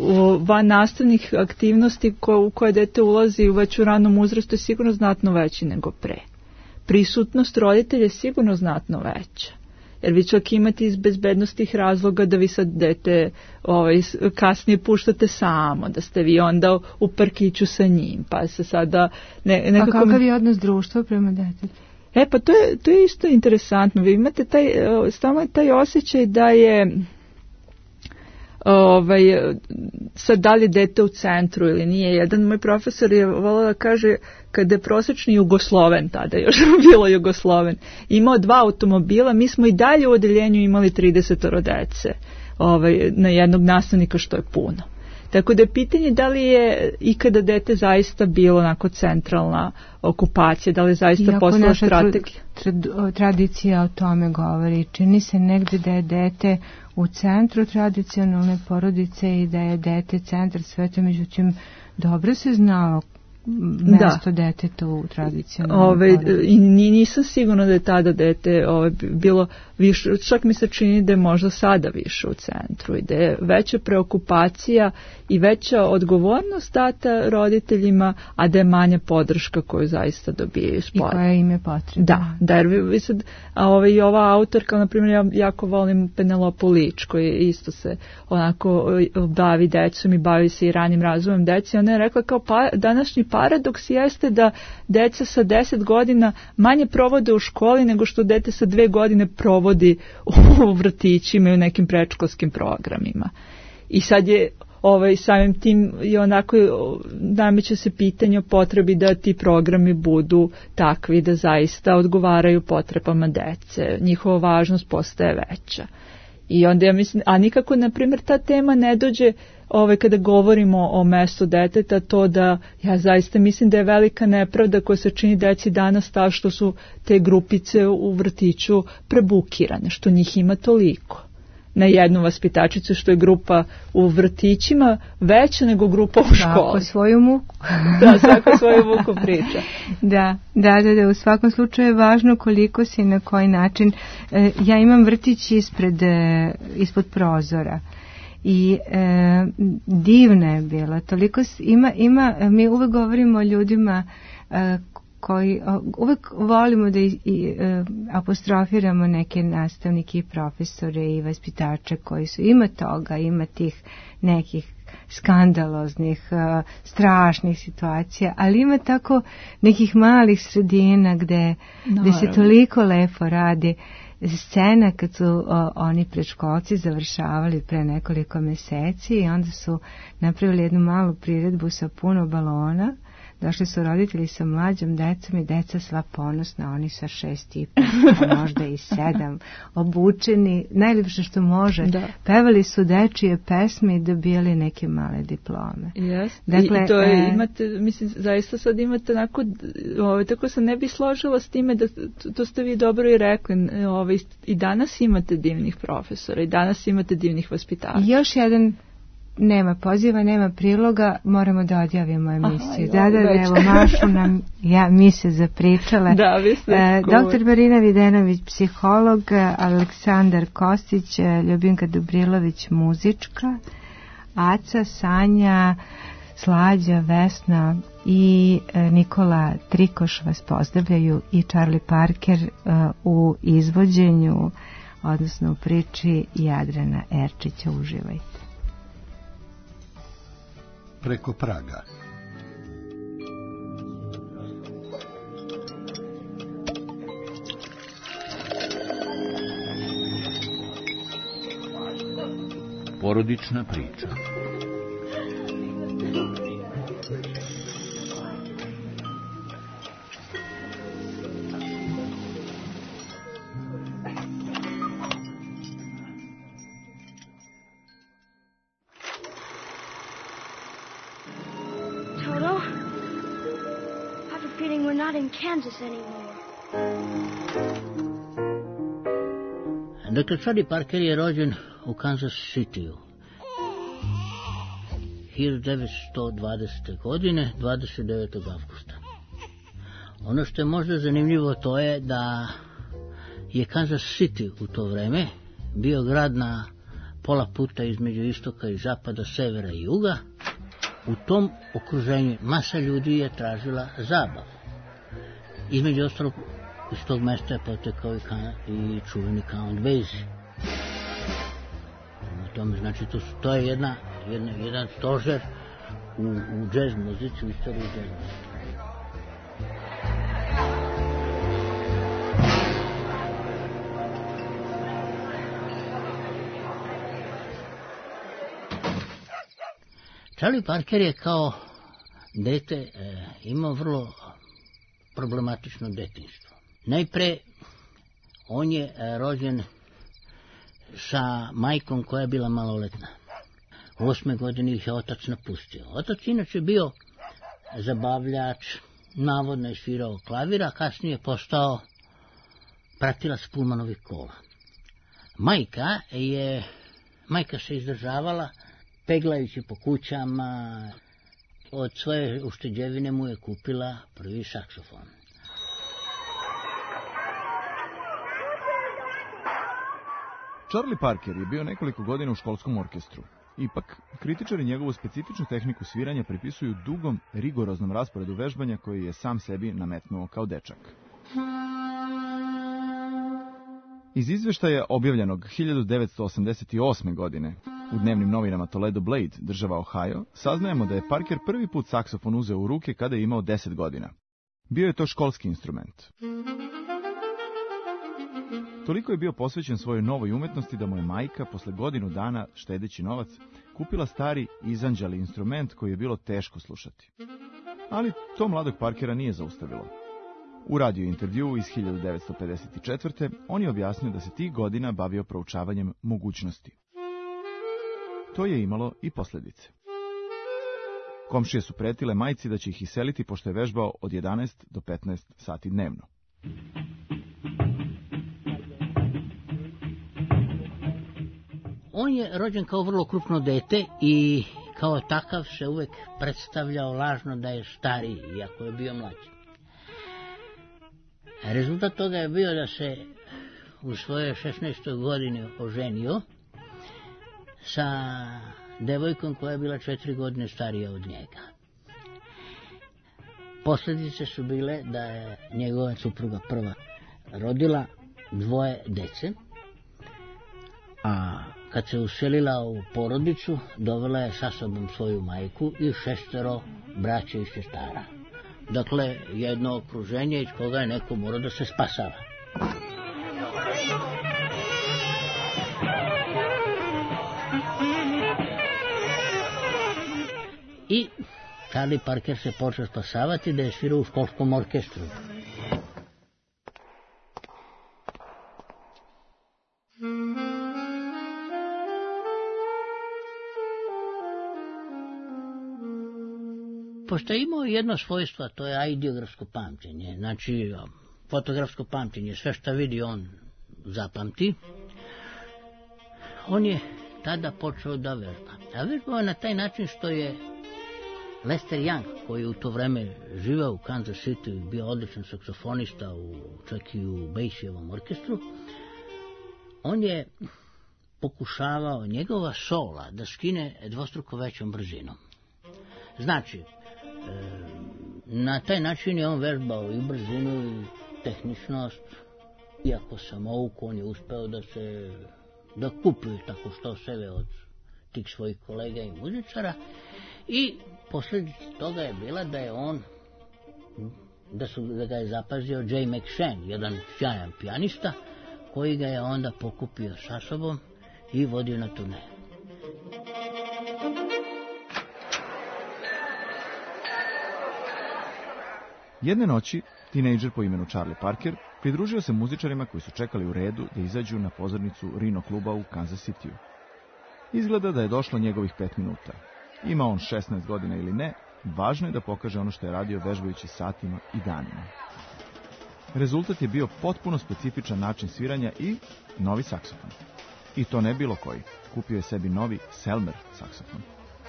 H: van nastavnih aktivnosti ko, u koje dete ulazi već u ranom uzrastu je sigurno znatno veći nego pre. Prisutnost roditelja je sigurno znatno veća. Jer vi čak imate iz bezbednostih razloga da vi sad dete ovaj, kasnije puštate samo, da ste vi onda u parkiću sa njim, pa se sada ne, nekako...
E: A kakav je odnos društva prema detetu?
H: E pa to je, to je isto interesantno. Vi imate taj, stalno je taj osjećaj da je ovaj, sad da li dete u centru ili nije. Jedan moj profesor je volao da kaže kada je prosječni Jugosloven, tada još bilo Jugosloven, imao dva automobila, mi smo i dalje u odeljenju imali trideset dece ovaj, na jednog nastavnika, što je puno. Tako da je pitanje da li je ikada dete zaista bilo onako centralna okupacija, da li je zaista postala strategija.
E: Tra, tradicija o tome govori. Čini se negdje da je dete u centru tradicionalne porodice i da je dete centar sveta, međutim dobro se znao mjesto da. Deteta u tradicionalnoj
H: ove, porodici. I nisam sigurna da je tada dete ove, bilo više, čak mi se čini da je možda sada više u centru i da je veća preokupacija i veća odgovornost data roditeljima, a da je manja podrška koju zaista dobijaju spolja.
E: I koja im je potrebna.
H: Da, da jer vi, vi sad, a ove, i ova autorka, na primjer, ja jako volim Penelopu Lič, koji isto se onako bavi decom i bavi se i ranim razvojem deci. Ona je rekla kao pa, današnji paradoks jeste da deca sa deset godina manje provode u školi nego što dete sa dve godine provodi u vrtićima i u nekim predškolskim programima. I sad je ovaj, samim tim i onako nameće se pitanje o potrebi da ti programi budu takvi da zaista odgovaraju potrebama dece. Njihova važnost postaje veća. I onda ja mislim, a nikako, na primjer, ta tema ne dođe ovaj, kada govorimo o mestu deteta, to da ja zaista mislim da je velika nepravda koja se čini deci danas ta što su te grupice u vrtiću prebukirane, što njih ima toliko. Na jednu vaspitačicu, što je grupa u vrtićima veća nego grupa u školi.
E: Svako svoju muku.
H: Da, svako svoju muku priča.
E: Da, da, da, da, u svakom slučaju je važno koliko si, na koji način. E, ja imam vrtić ispred, e, ispod prozora i e, divna je bila. Toliko ima, ima, mi uvek govorimo o ljudima e, koji uvek volimo da i, i, e, apostrofiramo neke nastavnike i profesore i vaspitače koji su, ima toga, ima tih nekih skandaloznih, uh, strašnih situacija, ali ima tako nekih malih sredina gde, gde se toliko lepo radi. Scena kad su uh, oni predškolci završavali pre nekoliko meseci i onda su napravili jednu malu priredbu sa puno balona. Došli su roditelji sa mlađom decom i deca sva ponosna, oni sa šest i po, možda i sedam, obučeni, najljepše što može. Da. Pevali su dečije pesme i dobijali neke male diplome.
H: Yes. Dakle, I to je, e... imate, mislim, zaista sad imate onako, ovaj, tako se ne bi složila s time, da to ste vi dobro i rekli, ovaj, i danas imate divnih profesora, i danas imate divnih vaspitača.
E: I još jedan, nema poziva, nema priloga, moramo da odjavimo emisiju. Aha, da, da, da, evo, Mašu nam, ja, mi se zapričale.
H: Da, vi ste
E: e, doktor Marina Videnović, psiholog, Aleksandar Kostić, Ljubinka Dubrilović, muzička, Aca, Sanja, Slađa, Vesna i e, Nikola Trikoš vas pozdravljaju i Charlie Parker e, u izvođenju, odnosno u priči Jadrana Erčića. Uživajte.
Q: Preko praga.
C: Porodična priča.
B: Kansas anymore.
D: Doktor Charlie Parker je rođen u Kansas Cityu hiljadu devetsto dvadesete. godine, dvadeset devetog avgusta. Ono što je možda zanimljivo to je da je Kansas City u to vreme bio grad na pola puta između istoka i zapada, severa i juga. U tom okruženju masa ljudi je tražila zabavu. Između ostalog, iz tog mesta je potekao i, kan, i čuveni Count Basie. Na tome, znači, to, to je jedna, jedna, jedan stožer u, u džez muzici, u istoriji džez muzici. Charlie Parker je kao dete e, imao vrlo problematično detinjstvo. Najpre, on je e, rođen sa majkom koja je bila maloletna. U osme godine ih je otac napustio. Otac inače bio zabavljač, navodno je svirao klavira, a kasnije je postao pratilac Pullmanovih kola. Majka je, majka se izdržavala peglajući po kućama. Od svoje ušteđevine mu je kupila prvi saksofon.
K: Charlie Parker je bio nekoliko godina u školskom orkestru. Ipak, kritičari njegovu specifičnu tehniku sviranja pripisuju dugom, rigoroznom rasporedu vežbanja koji je sam sebi nametnuo kao dečak. Iz izveštaja objavljenog hiljadu devetsto osamdeset osme. godine U dnevnim novinama Toledo Blade, država Ohio, saznajemo da je Parker prvi put saksofon uzeo u ruke kada je imao deset godina. Bio je to školski instrument. Toliko je bio posvećen svojoj novoj umetnosti da mu je majka, posle godinu dana štedeći novac, kupila stari izanđali instrument koji je bilo teško slušati. Ali to mladog Parkera nije zaustavilo. U radio intervjuu iz hiljadu devetsto pedeset četvrte. on je objasnio da se tih godina bavio proučavanjem mogućnosti. To je imalo i posljedice. Komšije su pretile majci da će ih iseliti pošto je vežbao od jedanaest do petnaest sati dnevno.
D: On je rođen kao vrlo krupno dete i kao takav se uvek predstavljao lažno da je stariji, iako je bio mlađi. Rezultat toga je bio da se u svojoj šesnaestoj godini oženio sa devojkom koja je bila četiri godine starija od njega. Posljedice su bile da je njegova supruga prva rodila dvoje dece, a kad se uselila u porodicu, dovela je sa sobom svoju majku i šestero braće i sestara. Dakle, jedno okruženje iz koga je neko morao da se spasava. I Charlie Parker se počeo spasavati da je svirao u školskom orkestru. Pošto je imao jedno svojstvo, to je ideografsko pamćenje, znači fotografsko pamćenje, sve što vidi on zapamti, on je tada počeo da vežba. A vežbao je na taj način što je Lester Young, koji je u to vreme živao u Kansas City, bio odličan saksofonista, u, čak i u Bassievom orkestru, on je pokušavao njegova sola da skine dvostruko većom brzinom. Znači, na taj način je on vežbao i brzinu i tehničnost. Iako samouk, on je uspeo da se da kupuje tako što sebe od tih svojih kolega i muzičara i posljedica toga je bila da je on da, su, da ga je zapazio Jay McShane, jedan sjajan pijanista koji ga je onda pokupio sa sobom i vodio na turneju.
K: Jedne noći, tinejdžer po imenu Charlie Parker pridružio se muzičarima koji su čekali u redu da izađu na pozornicu Rino kluba u Kansas Cityu. Izgleda da je došlo njegovih pet minuta. Ima on šesnaest godina ili ne, važno je da pokaže ono što je radio vežbajući satima i danima. Rezultat je bio potpuno specifičan način sviranja i novi saksofon. I to ne bilo koji. Kupio je sebi novi Selmer saksofon.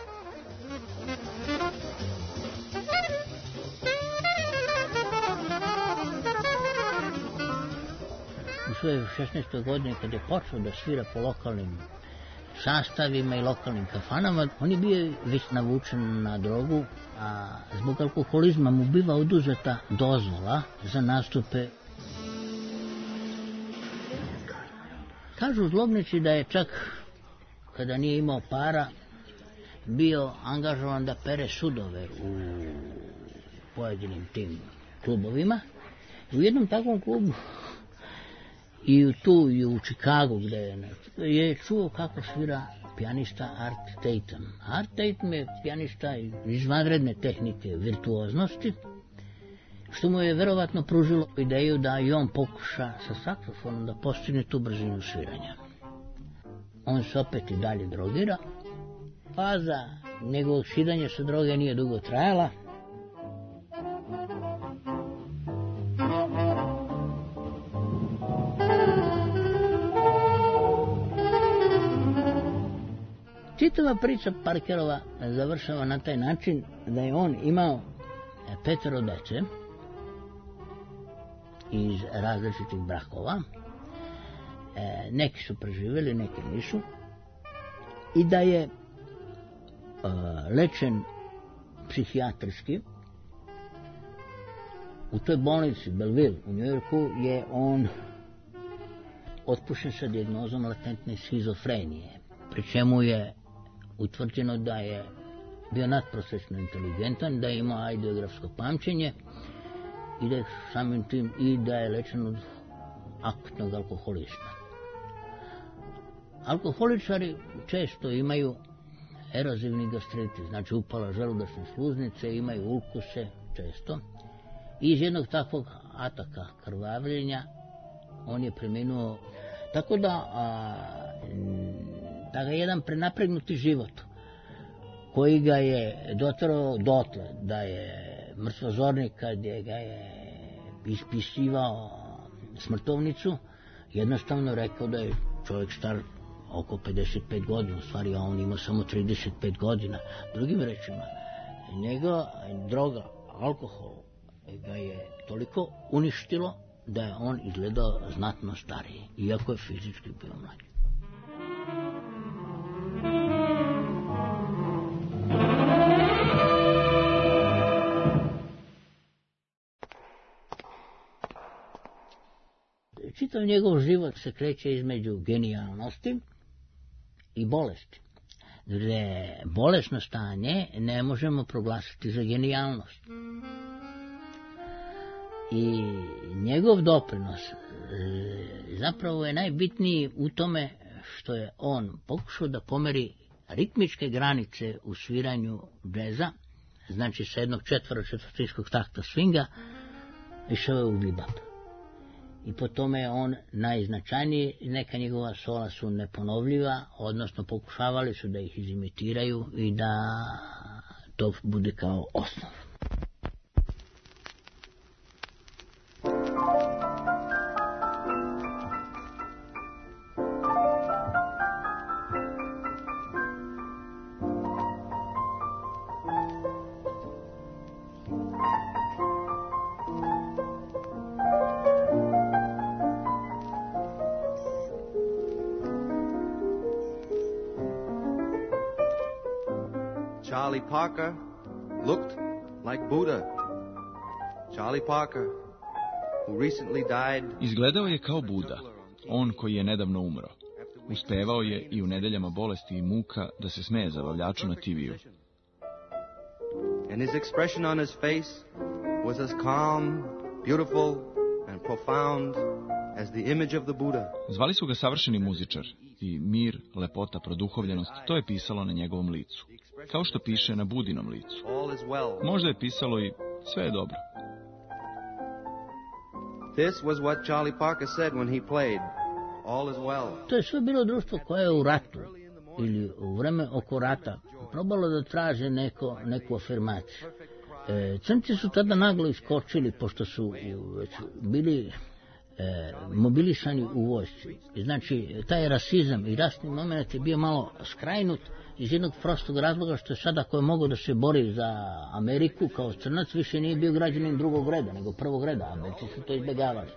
D: U svojoj šesnaestoj godini kad je počeo da svira po lokalnim sastavima i lokalnim kafanama, on je bio već navučen na drogu, a zbog alkoholizma mu biva oduzeta dozvola za nastupe. Kažu zlobnici da je čak, kada nije imao para, bio angažovan da pere sudove u pojedinim tim klubovima. U jednom takvom klubu i tu i u Chicagu gde je, je čuo kako svira pijanista Art Tatum. Art Tatum je pijanista izvanredne tehnike virtuoznosti, što mu je verovatno pružilo ideju da i on pokuša sa saksofonom da postigne tu brzinu sviranja. On se opet i dalje drogira. Faza njegovog skidanja sa droge nije dugo trajala. Čitava priča Parkerova završava na taj način da je on imao petero dece iz različitih brakova. E, neki su preživjeli, neki nisu. I da je e, lečen psihijatrijski. U toj bolnici Belleville u Njujorku je on otpušten sa dijagnozom latentne schizofrenije. pri čemu je utvrđeno da je bio nadprosečno inteligentan, da je imao aidiografsko pamćenje i da je samim tim i da je lečen od akutnog alkoholizma. Alkoholičari često imaju erozivni gastritis, znači upala želudačne sluznice, imaju ulkuse često. I iz jednog takvog ataka krvavljenja on je preminuo. Tako da, a, da ga jedan prenapregnuti život koji ga je doterao dotle da je mrtvozornik kad je ga je ispisivao smrtovnicu, jednostavno rekao da je čovjek star oko pedeset pet godina, u stvari on ima samo trideset pet godina. Drugim rečima, njega droga, alkohol ga je toliko uništilo da je on izgledao znatno stariji, iako je fizički bio mlađi. Čitav njegov život se kreće između genijalnosti i bolesti. Gde bolesno stanje ne možemo proglasiti za genijalnost. I njegov doprinos zapravo je najbitniji u tome što je on pokušao da pomeri ritmičke granice u sviranju džeza, znači sa jednog četvoro četvrtinskog takta swinga išao je u bebop. I po tome je on najznačajniji, neka njegova sola su neponovljiva, odnosno pokušavali su da ih izimitiraju i da to bude kao osnov.
R: Charlie Parker looked like Buddha. Charlie Parker, who recently died.
S: Izgledao je kao Buda, on koji je nedavno umro. Uspevao je i u nedeljama bolesti i muka da se smeje zabavljaču na T V-u.
R: And his expression on his face was as calm, beautiful and profound as the image of the Buddha.
S: Zvali su ga savršeni muzičar i mir, lepota, produhovljenost, to je pisalo na njegovom licu. Kao što piše na Budinom licu. Možda je pisalo i sve je dobro.
R: This was what Charlie Parker said when he played. All is well.
D: To je sve bilo društvo koje je u ratu ili u vreme oko rata probalo da traže neko, neku afirmaciju. E, crnci su tada naglo iskočili pošto su već bili e, mobilisani u vojsci. Znači, taj rasizam i rasni moment je bio malo skrajnut iz jednog prostog razloga što je sada ko je mogao da se bori za Ameriku kao crnac više nije bio građanin drugog reda nego prvog reda, Americi su to izbjegavali.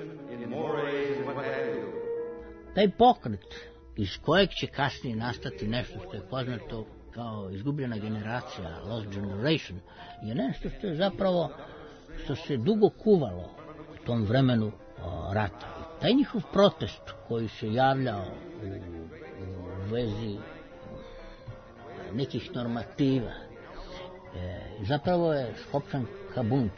D: Taj pokret iz kojeg će kasnije nastati nešto što je poznato kao izgubljena generacija, lost generation, je nešto što je zapravo što se dugo kuvalo u tom vremenu o, rata. Taj njihov protest koji se javljao u, u vezi nekih normativa e, zapravo je skopčan ka buntu.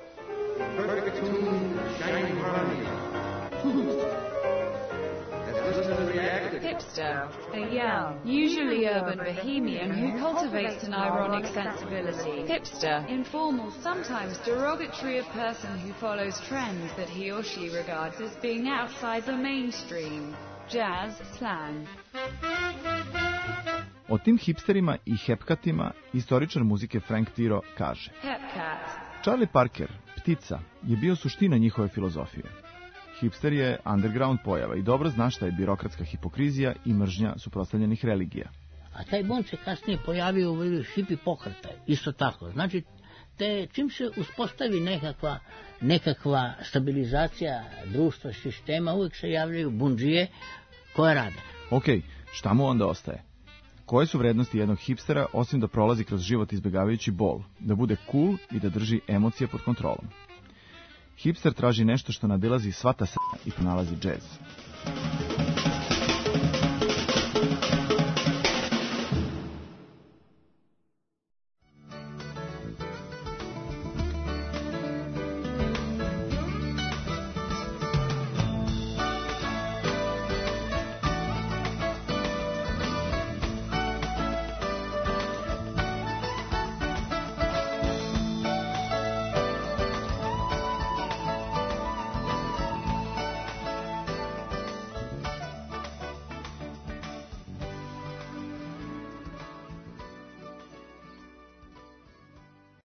T: Hipster, a young, usually urban bohemian who cultivates an ironic sensibility. Hipster, informal, sometimes derogatory, a person who follows trends that he or she regards as being outside the mainstream. Jazz, slang.
K: O tim hipsterima i hepkatima istoričar muzike Frank Tiro kaže:
T: Hepcat.
K: Charlie Parker, ptica, je bio suština njihove filozofije. Hipster je underground pojava i dobro zna šta je birokratska hipokrizija i mržnja suprotstavljenih religija.
D: A taj bund se kasnije pojavio u vidu hipi pokreta, isto tako. Znači, te, čim se uspostavi nekakva, nekakva stabilizacija društva, sistema, uvijek se javljaju bundžije koje rade.
K: Ok, šta mu onda ostaje? Koje su vrednosti jednog hipstera, osim da prolazi kroz život izbjegavajući bol, da bude cool i da drži emocije pod kontrolom? Hipster traži nešto što nadilazi sva ta s***a i pronalazi džez.